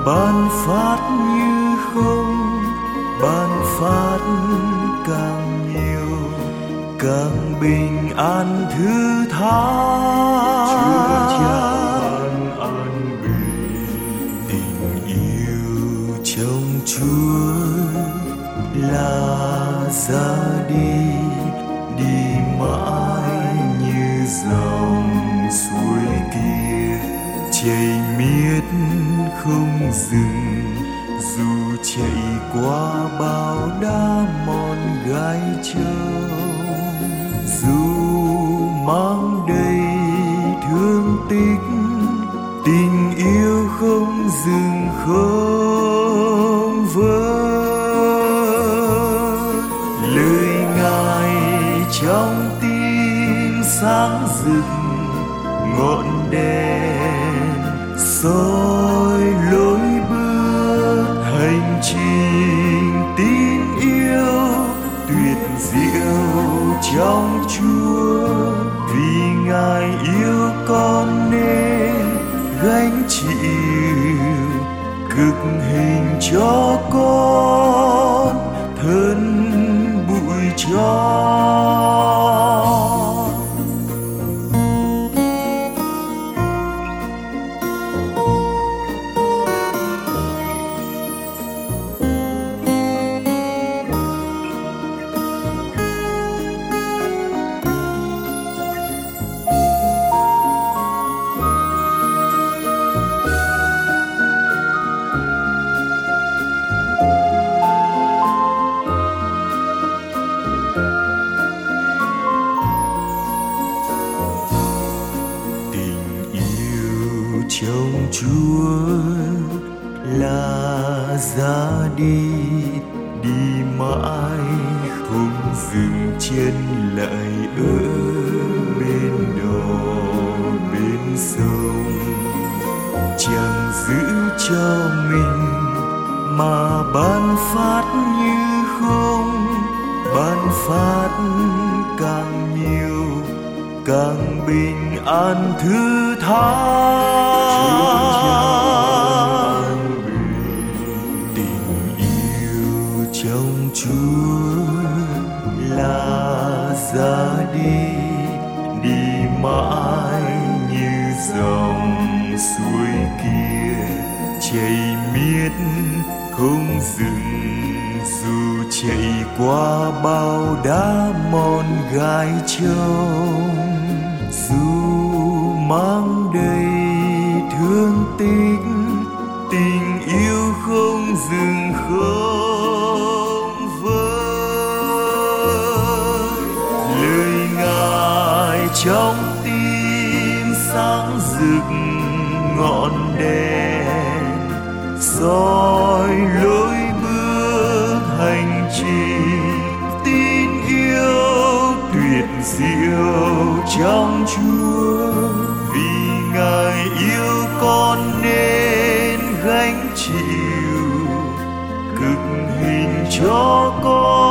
ban phát như không, ban phát càng nhiều, càng bình an thư thái. Chúa Cha ban an bình, Tình yêu trong Chúa là ra đi, đi mãi như dòng suối kia, chảy miết không dừng, dù chạy qua bao đá mòn gai trâu, dù mang đầy thương tích, tình yêu không dừng không vơi. Lời Ngài trong tim sáng rực, ngọn đèn soi lối bước hành trình tin yêu tuyệt diệu trong Chúa. Vì Ngài yêu con nên gánh chịu cực hình cho con, thân bụi cho. Trong Chúa là ra đi, đi mãi không dừng chân lại ở bên đò bên sông. Chẳng giữ cho mình mà ban phát như không, ban phát càng nhiều, càng bình an thư thái. Tình yêu trong Chúa là ra đi, đi mãi như dòng suối kia, chảy miết không dừng, dù chạy qua bao đá mòn gai trông, dù mang đầy thương tích, tình yêu không dừng không vơi. Lời Ngài trong tim sáng rực, ngọn đèn soi lối bước hành trình tin yêu tuyệt diệu trong Chúa. Vì Ngài yêu con nên gánh chịu cực hình cho con,